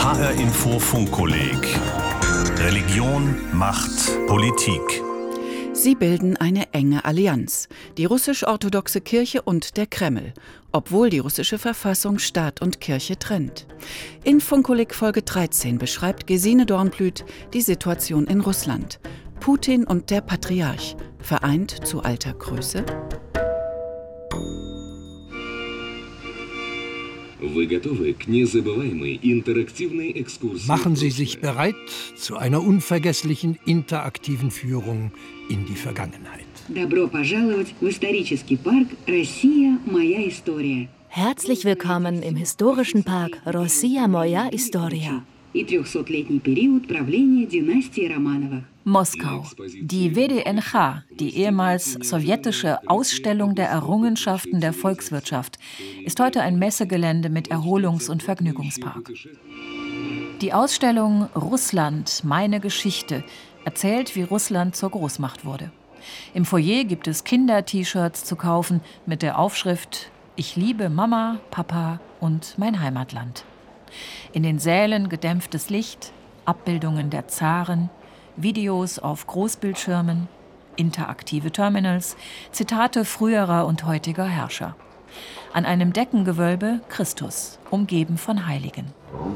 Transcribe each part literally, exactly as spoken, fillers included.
H R-Info Funkkolleg. Religion, Macht, Politik. Sie bilden eine enge Allianz, die russisch-orthodoxe Kirche und der Kreml, obwohl die russische Verfassung Staat und Kirche trennt. In Funkkolleg Folge dreizehn beschreibt Gesine Dornblüt die Situation in Russland. Putin und der Patriarch, vereint zu alter Größe? Machen Sie sich bereit zu einer unvergesslichen interaktiven Führung in die Vergangenheit. Herzlich willkommen im historischen Park Rossiya Moja Istoria. Moskau. Die W D N H, die ehemals sowjetische Ausstellung der Errungenschaften der Volkswirtschaft, ist heute ein Messegelände mit Erholungs- und Vergnügungspark. Die Ausstellung Russland, meine Geschichte erzählt, wie Russland zur Großmacht wurde. Im Foyer gibt es Kinder-T-Shirts zu kaufen mit der Aufschrift „Ich liebe Mama, Papa und mein Heimatland“. In den Sälen gedämpftes Licht, Abbildungen der Zaren, Videos auf Großbildschirmen, interaktive Terminals, Zitate früherer und heutiger Herrscher. An einem Deckengewölbe Christus, umgeben von Heiligen.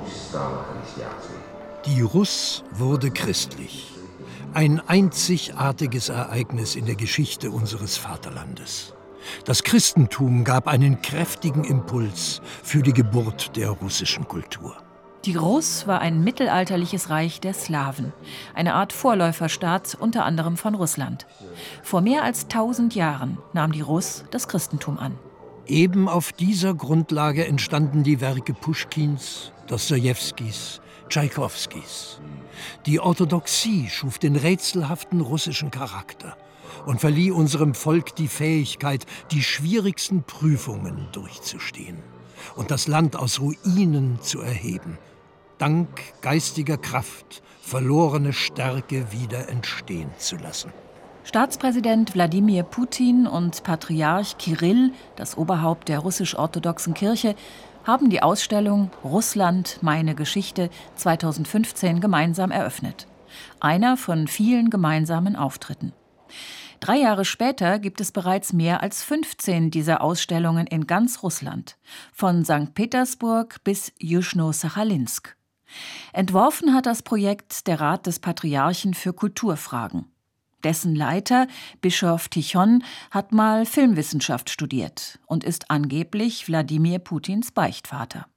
Die Russ wurde christlich. Ein einzigartiges Ereignis in der Geschichte unseres Vaterlandes. Das Christentum gab einen kräftigen Impuls für die Geburt der russischen Kultur. Die Russ war ein mittelalterliches Reich der Slawen, eine Art Vorläuferstaat unter anderem von Russland. Vor mehr als tausend Jahren nahm die Russ das Christentum an. Eben auf dieser Grundlage entstanden die Werke Puschkins, Dostojewskis, Tschaikowskis. Die Orthodoxie schuf den rätselhaften russischen Charakter und verlieh unserem Volk die Fähigkeit, die schwierigsten Prüfungen durchzustehen und das Land aus Ruinen zu erheben. Dank geistiger Kraft verlorene Stärke wieder entstehen zu lassen. Staatspräsident Wladimir Putin und Patriarch Kirill, das Oberhaupt der russisch-orthodoxen Kirche, haben die Ausstellung Russland, meine Geschichte zweitausendfünfzehn gemeinsam eröffnet. Einer von vielen gemeinsamen Auftritten. Drei Jahre später gibt es bereits mehr als fünfzehn dieser Ausstellungen in ganz Russland, von Sankt Petersburg bis Juschno-Sachalinsk. Entworfen hat das Projekt der Rat des Patriarchen für Kulturfragen. Dessen Leiter, Bischof Tichon, hat mal Filmwissenschaft studiert und ist angeblich Wladimir Putins Beichtvater.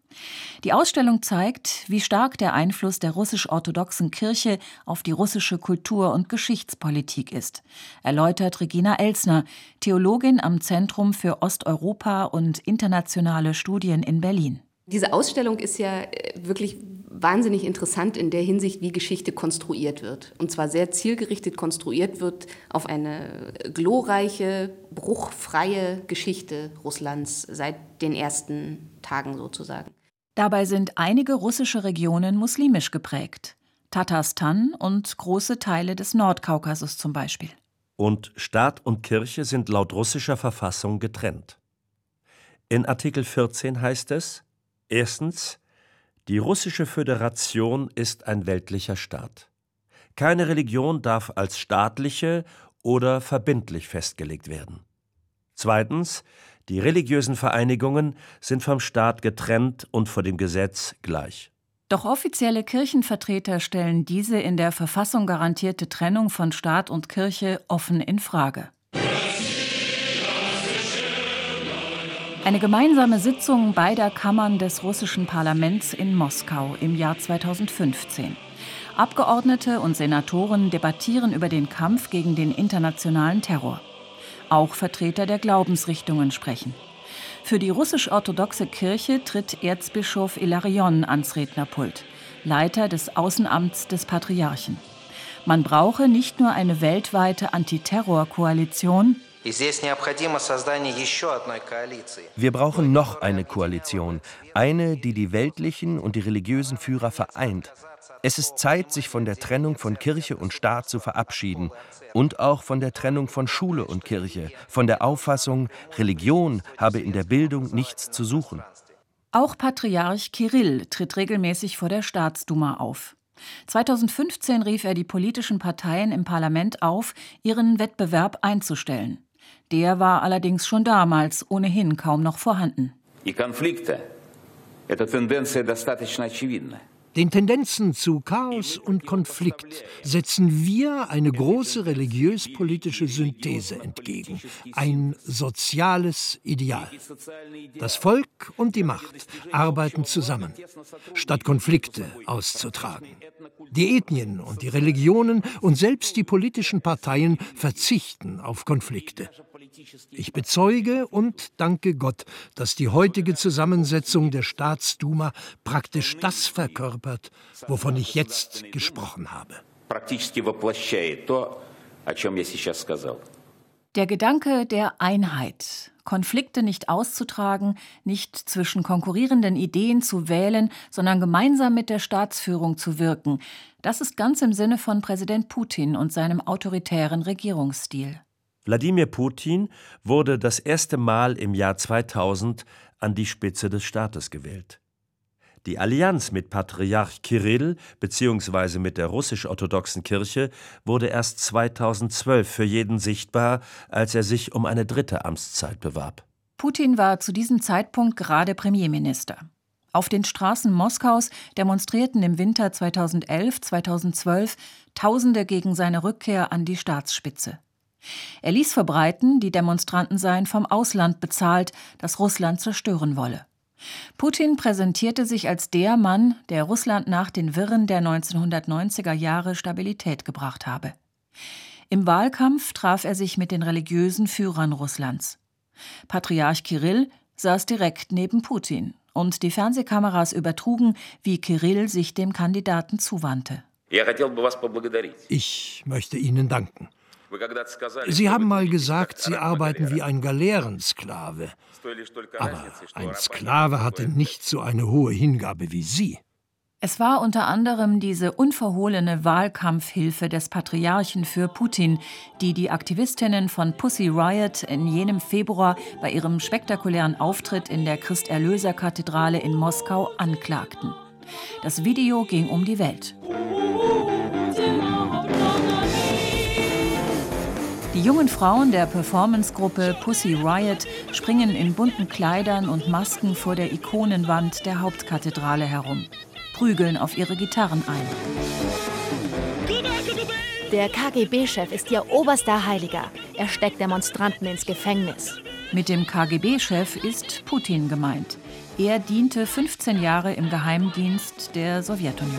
Die Ausstellung zeigt, wie stark der Einfluss der russisch-orthodoxen Kirche auf die russische Kultur- und Geschichtspolitik ist, erläutert Regina Elsner, Theologin am Zentrum für Osteuropa und internationale Studien in Berlin. Diese Ausstellung ist ja wirklich wahnsinnig interessant in der Hinsicht, wie Geschichte konstruiert wird. Und zwar sehr zielgerichtet konstruiert wird auf eine glorreiche, bruchfreie Geschichte Russlands seit den ersten Tagen sozusagen. Dabei sind einige russische Regionen muslimisch geprägt. Tatarstan und große Teile des Nordkaukasus zum Beispiel. Und Staat und Kirche sind laut russischer Verfassung getrennt. In Artikel vierzehn heißt es: Erstens, die russische Föderation ist ein weltlicher Staat. Keine Religion darf als staatliche oder verbindlich festgelegt werden. Zweitens, die religiösen Vereinigungen sind vom Staat getrennt und vor dem Gesetz gleich. Doch offizielle Kirchenvertreter stellen diese in der Verfassung garantierte Trennung von Staat und Kirche offen in Frage. Eine gemeinsame Sitzung beider Kammern des russischen Parlaments in Moskau im Jahr zweitausendfünfzehn. Abgeordnete und Senatoren debattieren über den Kampf gegen den internationalen Terror. Auch Vertreter der Glaubensrichtungen sprechen. Für die russisch-orthodoxe Kirche tritt Erzbischof Ilarion ans Rednerpult, Leiter des Außenamts des Patriarchen. Man brauche nicht nur eine weltweite Antiterror-Koalition. Wir brauchen noch eine Koalition, eine, die die weltlichen und die religiösen Führer vereint. Es ist Zeit, sich von der Trennung von Kirche und Staat zu verabschieden und auch von der Trennung von Schule und Kirche, von der Auffassung, Religion habe in der Bildung nichts zu suchen. Auch Patriarch Kirill tritt regelmäßig vor der Staatsduma auf. zweitausendfünfzehn rief er die politischen Parteien im Parlament auf, ihren Wettbewerb einzustellen. Der war allerdings schon damals ohnehin kaum noch vorhanden. Den Tendenzen zu Chaos und Konflikt setzen wir eine große religiös-politische Synthese entgegen, ein soziales Ideal. Das Volk und die Macht arbeiten zusammen, statt Konflikte auszutragen. Die Ethnien und die Religionen und selbst die politischen Parteien verzichten auf Konflikte. Ich bezeuge und danke Gott, dass die heutige Zusammensetzung der Staatsduma praktisch das verkörpert, wovon ich jetzt gesprochen habe. Der Gedanke der Einheit, Konflikte nicht auszutragen, nicht zwischen konkurrierenden Ideen zu wählen, sondern gemeinsam mit der Staatsführung zu wirken, das ist ganz im Sinne von Präsident Putin und seinem autoritären Regierungsstil. Wladimir Putin wurde das erste Mal im Jahr zweitausend an die Spitze des Staates gewählt. Die Allianz mit Patriarch Kirill bzw. mit der russisch-orthodoxen Kirche wurde erst zweitausendzwölf für jeden sichtbar, als er sich um eine dritte Amtszeit bewarb. Putin war zu diesem Zeitpunkt gerade Premierminister. Auf den Straßen Moskaus demonstrierten im Winter zweitausendelf zweitausendzwölf Tausende gegen seine Rückkehr an die Staatsspitze. Er ließ verbreiten, die Demonstranten seien vom Ausland bezahlt, das Russland zerstören wolle. Putin präsentierte sich als der Mann, der Russland nach den Wirren der neunzehnhundertneunziger Jahre Stabilität gebracht habe. Im Wahlkampf traf er sich mit den religiösen Führern Russlands. Patriarch Kirill saß direkt neben Putin und die Fernsehkameras übertrugen, wie Kirill sich dem Kandidaten zuwandte. Ich möchte Ihnen danken. Sie haben mal gesagt, Sie arbeiten wie ein Galeerensklave. Aber ein Sklave hatte nicht so eine hohe Hingabe wie Sie. Es war unter anderem diese unverhohlene Wahlkampfhilfe des Patriarchen für Putin, die die Aktivistinnen von Pussy Riot in jenem Februar bei ihrem spektakulären Auftritt in der Christ-Erlöser-Kathedrale in Moskau anklagten. Das Video ging um die Welt. Die jungen Frauen der Performancegruppe Pussy Riot springen in bunten Kleidern und Masken vor der Ikonenwand der Hauptkathedrale herum, prügeln auf ihre Gitarren ein. Der K G B-Chef ist ihr oberster Heiliger. Er steckt Demonstranten ins Gefängnis. Mit dem K G B-Chef ist Putin gemeint. Er diente fünfzehn Jahre im Geheimdienst der Sowjetunion.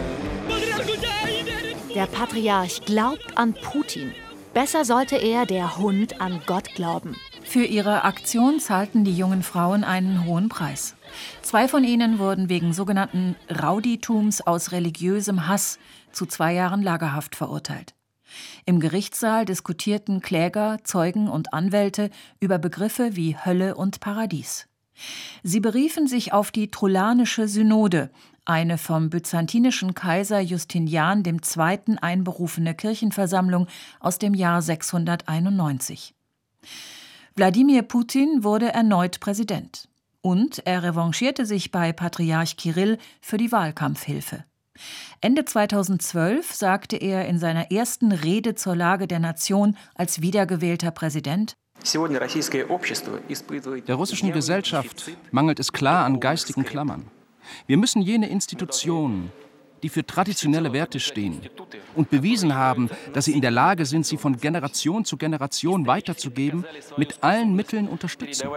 Der Patriarch glaubt an Putin. Besser sollte er, der Hund, an Gott glauben. Für ihre Aktion zahlten die jungen Frauen einen hohen Preis. Zwei von ihnen wurden wegen sogenannten Rauditums aus religiösem Hass zu zwei Jahren Lagerhaft verurteilt. Im Gerichtssaal diskutierten Kläger, Zeugen und Anwälte über Begriffe wie Hölle und Paradies. Sie beriefen sich auf die Trullanische Synode, eine vom byzantinischen Kaiser Justinian der Zweite. Einberufene Kirchenversammlung aus dem Jahr sechshunderteinundneunzig. Wladimir Putin wurde erneut Präsident. Und er revanchierte sich bei Patriarch Kirill für die Wahlkampfhilfe. Ende zweitausendzwölf sagte er in seiner ersten Rede zur Lage der Nation als wiedergewählter Präsident: Der russischen Gesellschaft mangelt es klar an geistigen Klammern. Wir müssen jene Institutionen, die für traditionelle Werte stehen und bewiesen haben, dass sie in der Lage sind, sie von Generation zu Generation weiterzugeben, mit allen Mitteln unterstützen.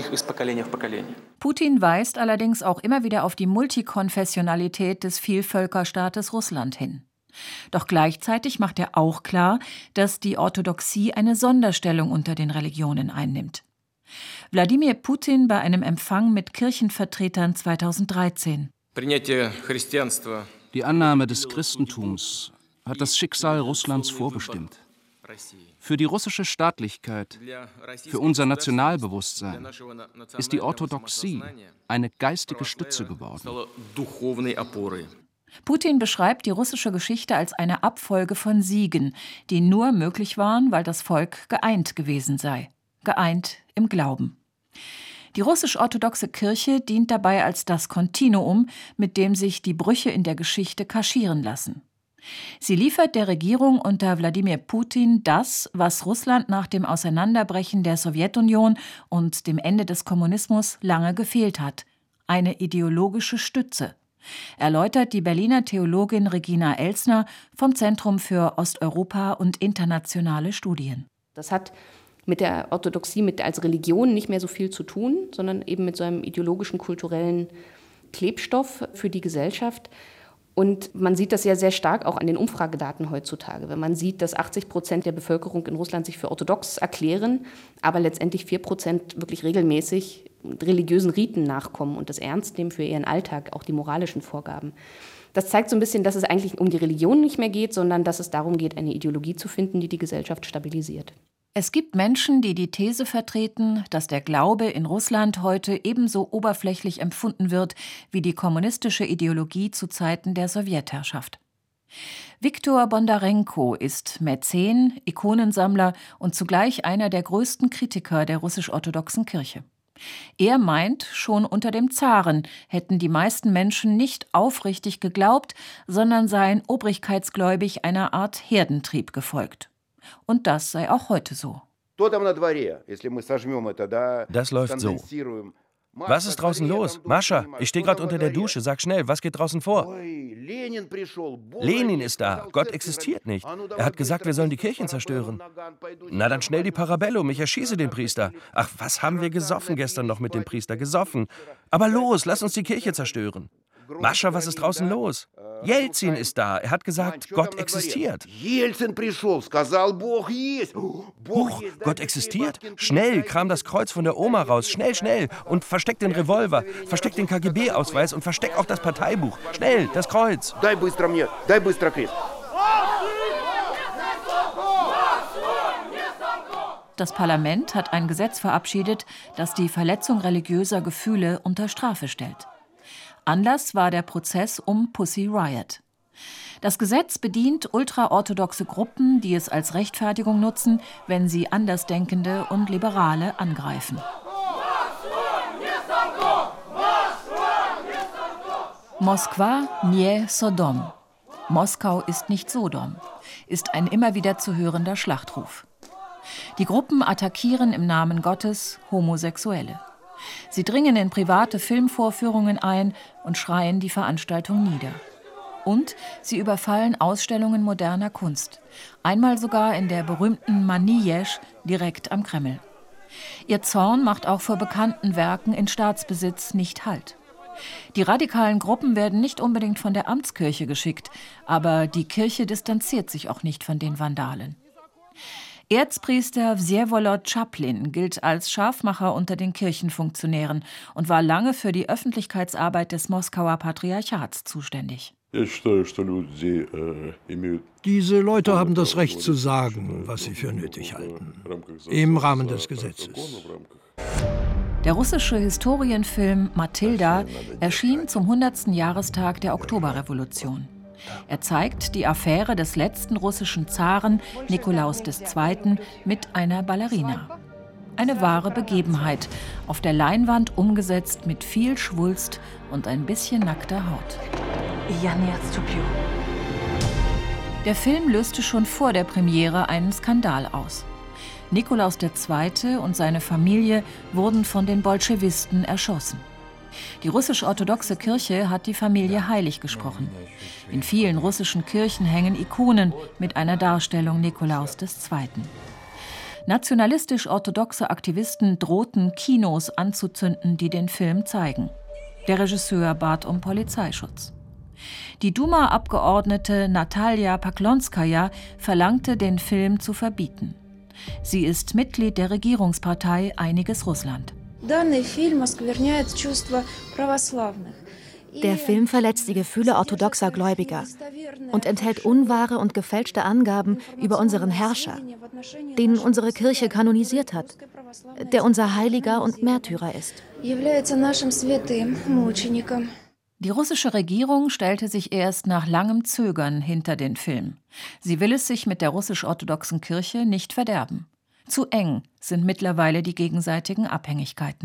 Putin weist allerdings auch immer wieder auf die Multikonfessionalität des Vielvölkerstaates Russland hin. Doch gleichzeitig macht er auch klar, dass die Orthodoxie eine Sonderstellung unter den Religionen einnimmt. Wladimir Putin bei einem Empfang mit Kirchenvertretern zweitausenddreizehn. Die Annahme des Christentums hat das Schicksal Russlands vorbestimmt. Für die russische Staatlichkeit, für unser Nationalbewusstsein ist die Orthodoxie eine geistige Stütze geworden. Putin beschreibt die russische Geschichte als eine Abfolge von Siegen, die nur möglich waren, weil das Volk geeint gewesen sei. Geeint im Glauben. Die russisch-orthodoxe Kirche dient dabei als das Kontinuum, mit dem sich die Brüche in der Geschichte kaschieren lassen. Sie liefert der Regierung unter Wladimir Putin das, was Russland nach dem Auseinanderbrechen der Sowjetunion und dem Ende des Kommunismus lange gefehlt hat: eine ideologische Stütze, erläutert die Berliner Theologin Regina Elsner vom Zentrum für Osteuropa und internationale Studien. Das hat mit der Orthodoxie mit als Religion nicht mehr so viel zu tun, sondern eben mit so einem ideologischen, kulturellen Klebstoff für die Gesellschaft. Und man sieht das ja sehr stark auch an den Umfragedaten heutzutage. Wenn man sieht, dass achtzig Prozent der Bevölkerung in Russland sich für orthodox erklären, aber letztendlich vier Prozent wirklich regelmäßig religiösen Riten nachkommen und das ernst nehmen für ihren Alltag, auch die moralischen Vorgaben. Das zeigt so ein bisschen, dass es eigentlich um die Religion nicht mehr geht, sondern dass es darum geht, eine Ideologie zu finden, die die Gesellschaft stabilisiert. Es gibt Menschen, die die These vertreten, dass der Glaube in Russland heute ebenso oberflächlich empfunden wird wie die kommunistische Ideologie zu Zeiten der Sowjetherrschaft. Viktor Bondarenko ist Mäzen, Ikonensammler und zugleich einer der größten Kritiker der russisch-orthodoxen Kirche. Er meint, schon unter dem Zaren hätten die meisten Menschen nicht aufrichtig geglaubt, sondern seien obrigkeitsgläubig einer Art Herdentrieb gefolgt. Und das sei auch heute so. Das läuft so. Was ist draußen los? Mascha, ich stehe gerade unter der Dusche. Sag schnell, was geht draußen vor? Lenin ist da. Gott existiert nicht. Er hat gesagt, wir sollen die Kirchen zerstören. Na dann schnell die Parabellum, ich erschieße den Priester. Ach, was haben wir gesoffen gestern noch mit dem Priester? Gesoffen. Aber los, lass uns die Kirche zerstören. Mascha, was ist draußen los? Jelzin ist da. Er hat gesagt, Gott existiert. Huch, Gott existiert? Schnell, kram das Kreuz von der Oma raus. Schnell, schnell. Und versteck den Revolver, versteck den K G B-Ausweis und versteck auch das Parteibuch. Schnell, das Kreuz. Das Parlament hat ein Gesetz verabschiedet, das die Verletzung religiöser Gefühle unter Strafe stellt. Anlass war der Prozess um Pussy Riot. Das Gesetz bedient ultraorthodoxe Gruppen, die es als Rechtfertigung nutzen, wenn sie Andersdenkende und Liberale angreifen. Moskwa nie Sodom. Moskau ist nicht Sodom, ist ein immer wieder zu hörender Schlachtruf. Die Gruppen attackieren im Namen Gottes Homosexuelle. Sie dringen in private Filmvorführungen ein und schreien die Veranstaltung nieder. Und sie überfallen Ausstellungen moderner Kunst. Einmal sogar in der berühmten Manijezh direkt am Kreml. Ihr Zorn macht auch vor bekannten Werken in Staatsbesitz nicht Halt. Die radikalen Gruppen werden nicht unbedingt von der Amtskirche geschickt, aber die Kirche distanziert sich auch nicht von den Vandalen. Erzpriester Wsewolod Chaplin gilt als Scharfmacher unter den Kirchenfunktionären und war lange für die Öffentlichkeitsarbeit des Moskauer Patriarchats zuständig. Diese Leute haben das Recht zu sagen, was sie für nötig halten, im Rahmen des Gesetzes. Der russische Historienfilm Matilda erschien zum hundertsten Jahrestag der Oktoberrevolution. Er zeigt die Affäre des letzten russischen Zaren, Nikolaus der Zweite., mit einer Ballerina. Eine wahre Begebenheit, auf der Leinwand umgesetzt mit viel Schwulst und ein bisschen nackter Haut. Der Film löste schon vor der Premiere einen Skandal aus. Nikolaus der Zweite. Und seine Familie wurden von den Bolschewisten erschossen. Die russisch-orthodoxe Kirche hat die Familie heilig gesprochen. In vielen russischen Kirchen hängen Ikonen mit einer Darstellung Nikolaus des Zweiten. Nationalistisch-orthodoxe Aktivisten drohten, Kinos anzuzünden, die den Film zeigen. Der Regisseur bat um Polizeischutz. Die Duma-Abgeordnete Natalia Poklonskaja verlangte, den Film zu verbieten. Sie ist Mitglied der Regierungspartei Einiges Russland. Der Film verletzt die Gefühle orthodoxer Gläubiger und enthält unwahre und gefälschte Angaben über unseren Herrscher, den unsere Kirche kanonisiert hat, der unser Heiliger und Märtyrer ist. Die russische Regierung stellte sich erst nach langem Zögern hinter den Film. Sie will es sich mit der russisch-orthodoxen Kirche nicht verderben. Zu eng sind mittlerweile die gegenseitigen Abhängigkeiten.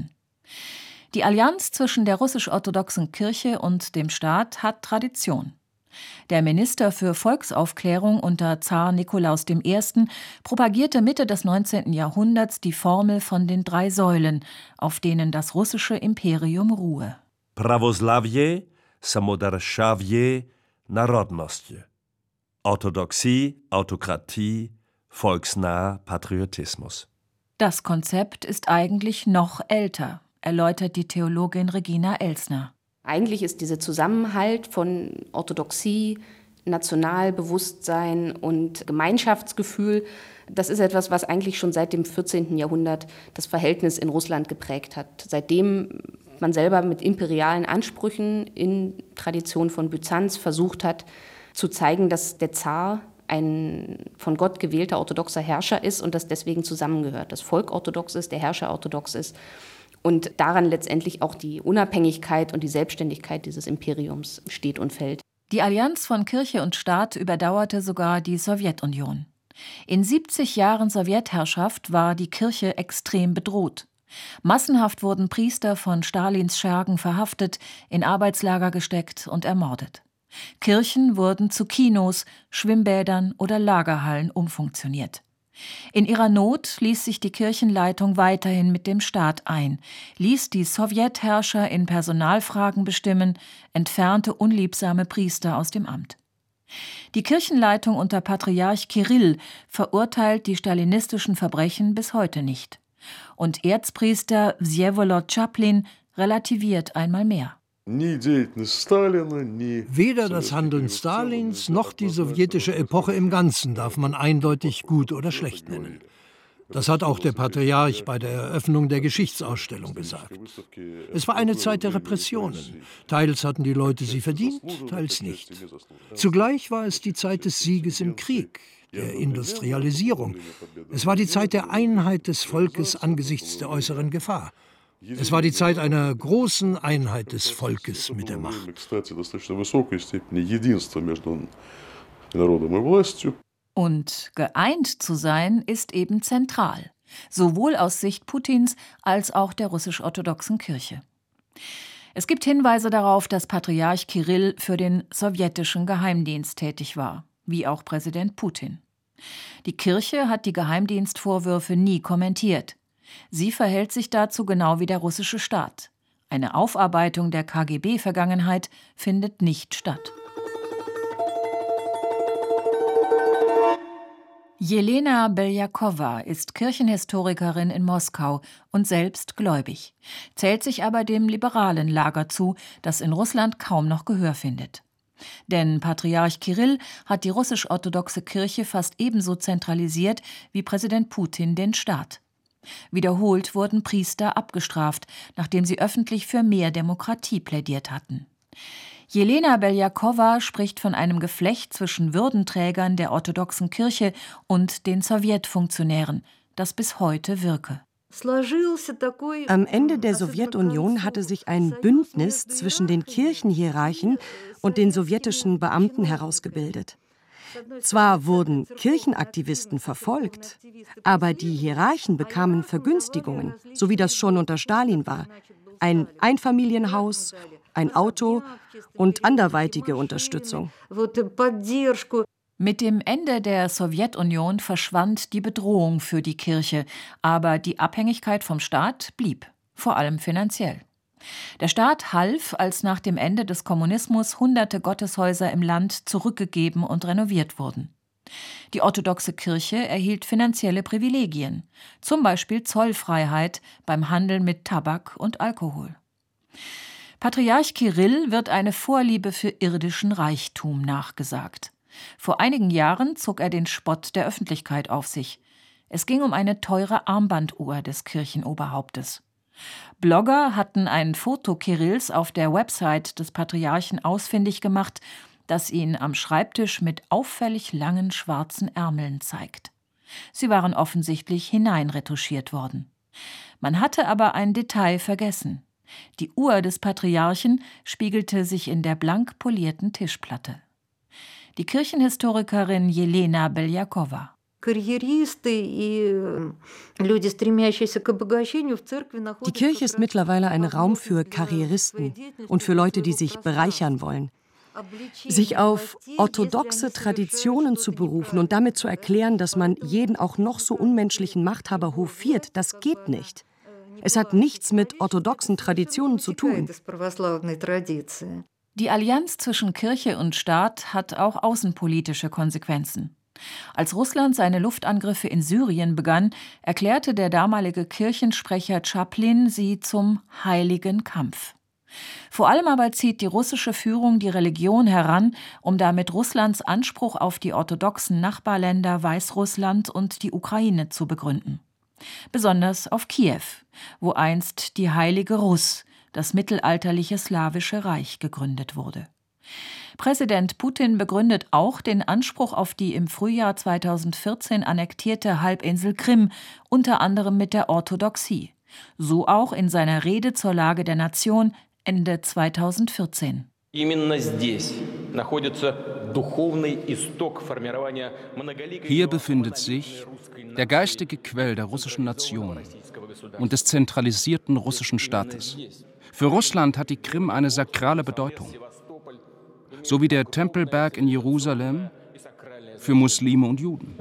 Die Allianz zwischen der russisch-orthodoxen Kirche und dem Staat hat Tradition. Der Minister für Volksaufklärung unter Zar Nikolaus der Erste. propagierte Mitte des neunzehnten Jahrhunderts die Formel von den drei Säulen, auf denen das russische Imperium ruhe. Pravoslavje, Samodarshavje, Narodnostje. Orthodoxie, Autokratie, volksnaher Patriotismus. Das Konzept ist eigentlich noch älter, erläutert die Theologin Regina Elsner. Eigentlich ist dieser Zusammenhalt von Orthodoxie, Nationalbewusstsein und Gemeinschaftsgefühl, das ist etwas, was eigentlich schon seit dem vierzehnten Jahrhundert das Verhältnis in Russland geprägt hat. Seitdem man selber mit imperialen Ansprüchen in Tradition von Byzanz versucht hat, zu zeigen, dass der Zar ein von Gott gewählter orthodoxer Herrscher ist und das deswegen zusammengehört. Das Volk orthodox ist, der Herrscher orthodox ist. Und daran letztendlich auch die Unabhängigkeit und die Selbstständigkeit dieses Imperiums steht und fällt. Die Allianz von Kirche und Staat überdauerte sogar die Sowjetunion. In siebzig Jahren Sowjetherrschaft war die Kirche extrem bedroht. Massenhaft wurden Priester von Stalins Schergen verhaftet, in Arbeitslager gesteckt und ermordet. Kirchen wurden zu Kinos, Schwimmbädern oder Lagerhallen umfunktioniert. In ihrer Not ließ sich die Kirchenleitung weiterhin mit dem Staat ein, ließ die Sowjetherrscher in Personalfragen bestimmen, entfernte unliebsame Priester aus dem Amt. Die Kirchenleitung unter Patriarch Kirill verurteilt die stalinistischen Verbrechen bis heute nicht. Und Erzpriester Wsewolod Chaplin relativiert einmal mehr. Weder das Handeln Stalins noch die sowjetische Epoche im Ganzen darf man eindeutig gut oder schlecht nennen. Das hat auch der Patriarch bei der Eröffnung der Geschichtsausstellung gesagt. Es war eine Zeit der Repressionen. Teils hatten die Leute sie verdient, teils nicht. Zugleich war es die Zeit des Sieges im Krieg, der Industrialisierung. Es war die Zeit der Einheit des Volkes angesichts der äußeren Gefahr. Es war die Zeit einer großen Einheit des Volkes mit der Macht. Und geeint zu sein ist eben zentral, sowohl aus Sicht Putins als auch der russisch-orthodoxen Kirche. Es gibt Hinweise darauf, dass Patriarch Kirill für den sowjetischen Geheimdienst tätig war, wie auch Präsident Putin. Die Kirche hat die Geheimdienstvorwürfe nie kommentiert. Sie verhält sich dazu genau wie der russische Staat. Eine Aufarbeitung der K G B-Vergangenheit findet nicht statt. Jelena Beljakowa ist Kirchenhistorikerin in Moskau und selbst gläubig, zählt sich aber dem liberalen Lager zu, das in Russland kaum noch Gehör findet. Denn Patriarch Kirill hat die russisch-orthodoxe Kirche fast ebenso zentralisiert wie Präsident Putin den Staat. Wiederholt wurden Priester abgestraft, nachdem sie öffentlich für mehr Demokratie plädiert hatten. Jelena Beljakowa spricht von einem Geflecht zwischen Würdenträgern der orthodoxen Kirche und den Sowjetfunktionären, das bis heute wirke. Am Ende der Sowjetunion hatte sich ein Bündnis zwischen den Kirchenhierarchen und den sowjetischen Beamten herausgebildet. Zwar wurden Kirchenaktivisten verfolgt, aber die Hierarchen bekamen Vergünstigungen, so wie das schon unter Stalin war. Ein Einfamilienhaus, ein Auto und anderweitige Unterstützung. Mit dem Ende der Sowjetunion verschwand die Bedrohung für die Kirche, aber die Abhängigkeit vom Staat blieb, vor allem finanziell. Der Staat half, als nach dem Ende des Kommunismus hunderte Gotteshäuser im Land zurückgegeben und renoviert wurden. Die orthodoxe Kirche erhielt finanzielle Privilegien, zum Beispiel Zollfreiheit beim Handel mit Tabak und Alkohol. Patriarch Kirill wird eine Vorliebe für irdischen Reichtum nachgesagt. Vor einigen Jahren zog er den Spott der Öffentlichkeit auf sich. Es ging um eine teure Armbanduhr des Kirchenoberhauptes. Blogger hatten ein Foto Kirills auf der Website des Patriarchen ausfindig gemacht, das ihn am Schreibtisch mit auffällig langen schwarzen Ärmeln zeigt. Sie waren offensichtlich hineinretuschiert worden. Man hatte aber ein Detail vergessen. Die Uhr des Patriarchen spiegelte sich in der blank polierten Tischplatte. Die Kirchenhistorikerin Jelena Beljakowa. Die Kirche ist mittlerweile ein Raum für Karrieristen und für Leute, die sich bereichern wollen. Sich auf orthodoxe Traditionen zu berufen und damit zu erklären, dass man jeden auch noch so unmenschlichen Machthaber hofiert, das geht nicht. Es hat nichts mit orthodoxen Traditionen zu tun. Die Allianz zwischen Kirche und Staat hat auch außenpolitische Konsequenzen. Als Russland seine Luftangriffe in Syrien begann, erklärte der damalige Kirchensprecher Chaplin sie zum heiligen Kampf. Vor allem aber zieht die russische Führung die Religion heran, um damit Russlands Anspruch auf die orthodoxen Nachbarländer Weißrussland und die Ukraine zu begründen. Besonders auf Kiew, wo einst die Heilige Russ, das mittelalterliche slawische Reich, gegründet wurde. Präsident Putin begründet auch den Anspruch auf die im Frühjahr zweitausendvierzehn annektierte Halbinsel Krim, unter anderem mit der Orthodoxie. So auch in seiner Rede zur Lage der Nation Ende zweitausendvierzehn. Hier befindet sich der geistige Quell der russischen Nation und des zentralisierten russischen Staates. Für Russland hat die Krim eine sakrale Bedeutung, so wie der Tempelberg in Jerusalem für Muslime und Juden.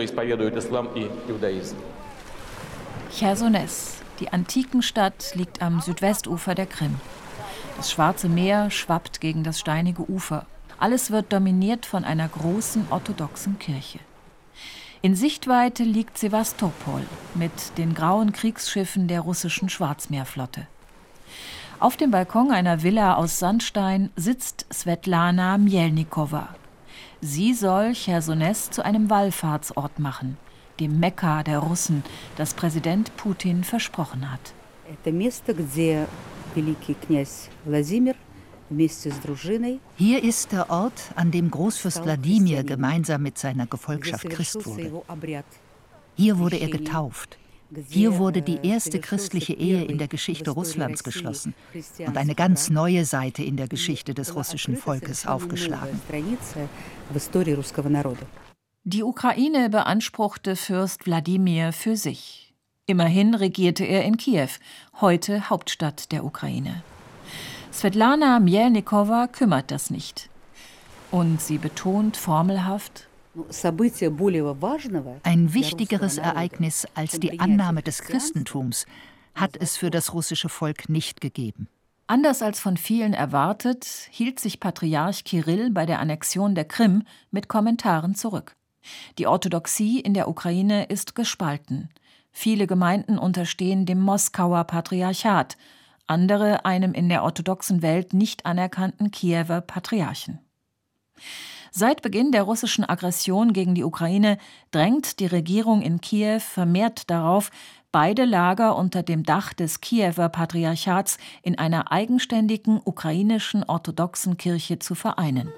Chersoneß, die Antikenstadt, liegt am Südwestufer der Krim. Das Schwarze Meer schwappt gegen das steinige Ufer. Alles wird dominiert von einer großen orthodoxen Kirche. In Sichtweite liegt Sewastopol mit den grauen Kriegsschiffen der russischen Schwarzmeerflotte. Auf dem Balkon einer Villa aus Sandstein sitzt Svetlana Mjelnikowa. Sie soll Chersoneß zu einem Wallfahrtsort machen, dem Mekka der Russen, das Präsident Putin versprochen hat. Hier ist der Ort, an dem Großfürst Wladimir gemeinsam mit seiner Gefolgschaft Christ wurde. Hier wurde er getauft. Hier wurde die erste christliche Ehe in der Geschichte Russlands geschlossen und eine ganz neue Seite in der Geschichte des russischen Volkes aufgeschlagen. Die Ukraine beanspruchte Fürst Wladimir für sich. Immerhin regierte er in Kiew, heute Hauptstadt der Ukraine. Svetlana Mjelnikowa kümmert das nicht. Und sie betont formelhaft: Ein wichtigeres Ereignis als die Annahme des Christentums hat es für das russische Volk nicht gegeben. Anders als von vielen erwartet, hielt sich Patriarch Kirill bei der Annexion der Krim mit Kommentaren zurück. Die Orthodoxie in der Ukraine ist gespalten. Viele Gemeinden unterstehen dem Moskauer Patriarchat, andere einem in der orthodoxen Welt nicht anerkannten Kiewer Patriarchen. Seit Beginn der russischen Aggression gegen die Ukraine drängt die Regierung in Kiew vermehrt darauf, beide Lager unter dem Dach des Kiewer Patriarchats in einer eigenständigen ukrainischen orthodoxen Kirche zu vereinen.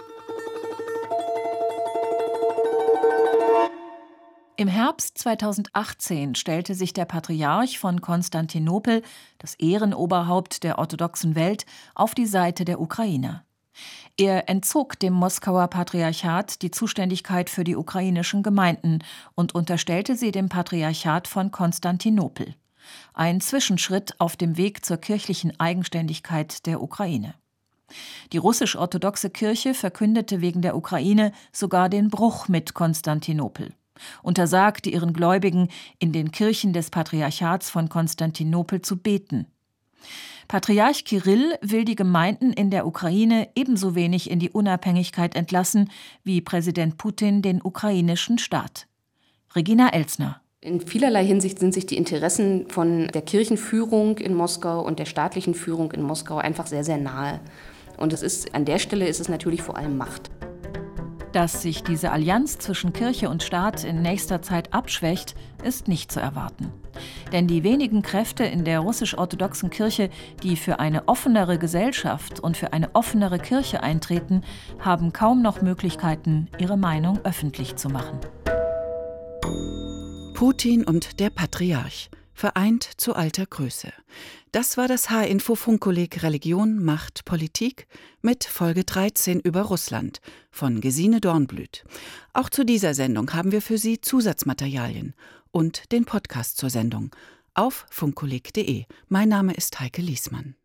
Im Herbst zweitausendachtzehn stellte sich der Patriarch von Konstantinopel, das Ehrenoberhaupt der orthodoxen Welt, auf die Seite der Ukrainer. Er entzog dem Moskauer Patriarchat die Zuständigkeit für die ukrainischen Gemeinden und unterstellte sie dem Patriarchat von Konstantinopel. Ein Zwischenschritt auf dem Weg zur kirchlichen Eigenständigkeit der Ukraine. Die russisch-orthodoxe Kirche verkündete wegen der Ukraine sogar den Bruch mit Konstantinopel, untersagte ihren Gläubigen, in den Kirchen des Patriarchats von Konstantinopel zu beten. Patriarch Kirill will die Gemeinden in der Ukraine ebenso wenig in die Unabhängigkeit entlassen wie Präsident Putin den ukrainischen Staat. Regina Elsner. In vielerlei Hinsicht sind sich die Interessen von der Kirchenführung in Moskau und der staatlichen Führung in Moskau einfach sehr, sehr nahe. Und es ist, an der Stelle ist es natürlich vor allem Macht. Dass sich diese Allianz zwischen Kirche und Staat in nächster Zeit abschwächt, ist nicht zu erwarten. Denn die wenigen Kräfte in der russisch-orthodoxen Kirche, die für eine offenere Gesellschaft und für eine offenere Kirche eintreten, haben kaum noch Möglichkeiten, ihre Meinung öffentlich zu machen. Putin und der Patriarch. vereint zu alter Größe. Das war das H-Info-Funkkolleg Religion, Macht, Politik mit Folge dreizehn über Russland von Gesine Dornblüt. Auch zu dieser Sendung haben wir für Sie Zusatzmaterialien und den Podcast zur Sendung auf funkkolleg punkt de. Mein Name ist Heike Liesmann.